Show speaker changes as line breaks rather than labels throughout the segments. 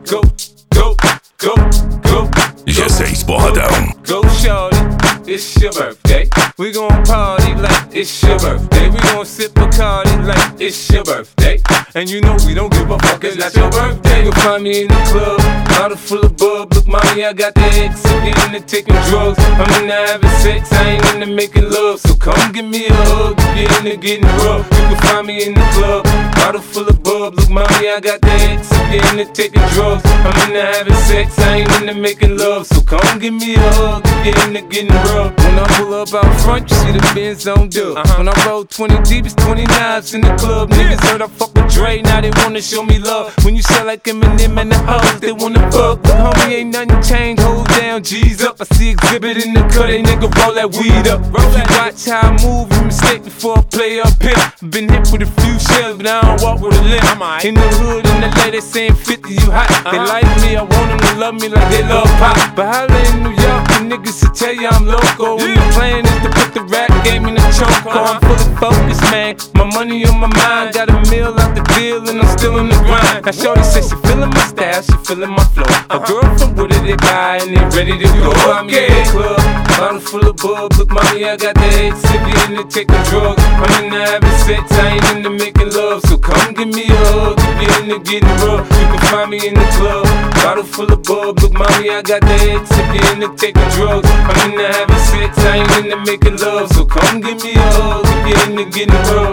Go, go, go, go.
G6 Porradão.
Go, shorty, it's your birthday. We gon' party like it's your birthday. We gon' sip Bacardi like it's your birthday. And you know we don't give a fuck, it's not your birthday. You'll find me in the club, bottle full of bub. Look, mommy, I got the X, I'm into taking drugs. I'm into having sex, I ain't into making love. So come give me a hug, if you're into getting rough. You can find me in the club, bottle full of bub. Look, mommy, I got the X, I'm into taking drugs. I'm into having sex, I ain't into making love. So come give me a hug, if you're into getting rough. When I pull up out front, you see the Benz on dub. When I roll 20 deep, it's 20 knives in the club. Niggas heard I fuck with Dre, now they wanna show me love. When you sell like Eminem and the hoes, they wanna fuck. But homie, ain't nothing changed, hold down, G's up. I see exhibit in the cut, they nigga roll that weed up. If you watch how I move, you mistake before I play up here. Been hit with a few shells, but I don't walk with a limp. In the hood, in the LA, they saying 50, you hot. They like me, I want them to love me like they love pop. But holla in New York, the niggas will tell you I'm loco. When the plan is to put the rap game in the choke. I'm full of focus, man, my money on my mind. Got a meal out the deal and I'm still in the grind. Now shorty says she feeling my style, she feeling my flow. A girl from Wooded, they buy and they ready to go. I'm in the club, bottle full of bub. Look, mommy, I got the X, if you into taking drugs. I'm into having sex, I ain't into making love. So come give me a hug, if you into getting rough. You can find me in the club, bottle full of bub. Look, mommy, I got the X, if you into taking drugs. I'm into having sex, I ain't into making love. So come give me a hug, if you into getting rough.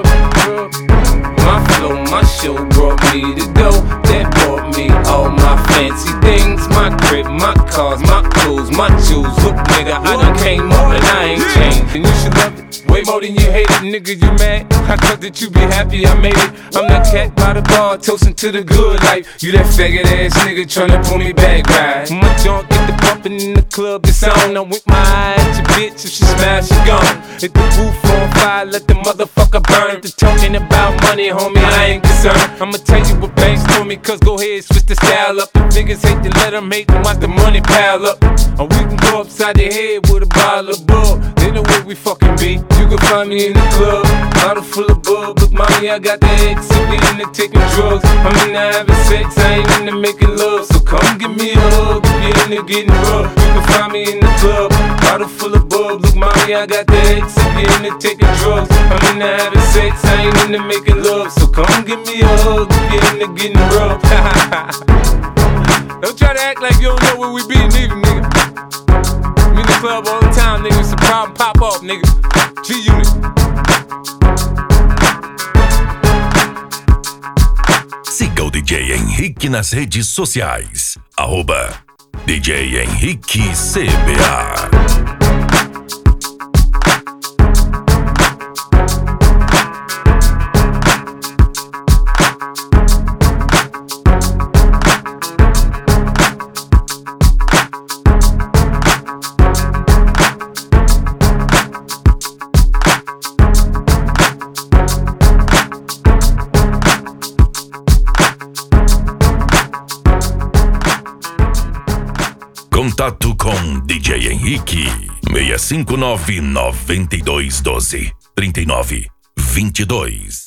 My flow, my show brought me to go. That brought me all my fancy things. My crib, my cars, my clothes, my jewels. Look, nigga, I done came up and I ain't changed. And you should love it way more than you hate it, nigga, you mad? I thought that you be happy I made it. I'm that cat by the bar, toasting to the good life. You that faggot ass nigga tryna pull me back, right? My junk get the bumpin' in the club, it's on. I'm with my eye at your bitch, if she smash, she gone. Hit the roof on fire, let the motherfucker burn. The talking about money, homie, I ain't concerned. I'ma tell you what banks told me, cause go ahead, switch the style up. The niggas hate to let them hate them, watch the money pile up. Or we can go upside the head with a bottle of bub. They know where we fucking be. You can find me in the club, bottle full of bub. Look, mommy, I got the X, if you into taking drugs. I'm into having sex, I ain't into making love. So come give me a hug, if you into getting rough. You can find me in the club, bottle full of bub. Look, mommy, I got the X, if you into taking drugs. I'm into having sex, I ain't into making love. So come give me a hug, if you into getting rough. Don't try to act like you don't know where we be, neither, nigga. I'm in the club all the time, nigga. It's a problem, pop off, nigga. G-Unit.
Siga o DJ Henrique nas redes sociais. @DJ Henrique CBA. Contato com DJ Henrique 659-9212-3922.